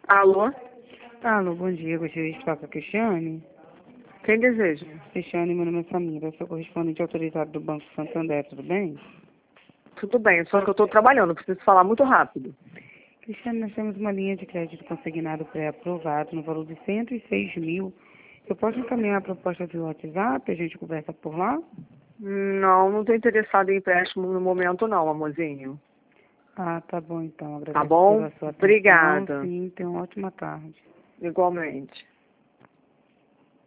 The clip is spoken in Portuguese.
Alô? Alô, bom dia. Gostaria de falar com a Cristiane. Quem deseja? Cristiane, meu nome é Samira. Eu sou correspondente autorizado do Banco Santander, tudo bem? Tudo bem, só que eu estou trabalhando, preciso falar muito rápido. Cristiane, nós temos uma linha de crédito consignado pré-aprovado no valor de 106 mil. Eu posso encaminhar a proposta via WhatsApp? A gente conversa por lá? Não estou interessado em empréstimo no momento não, amorzinho. Ah, tá bom então. Tá Agradeço bom? pela sua atenção. Obrigada. Sim, tenha uma ótima tarde. Igualmente.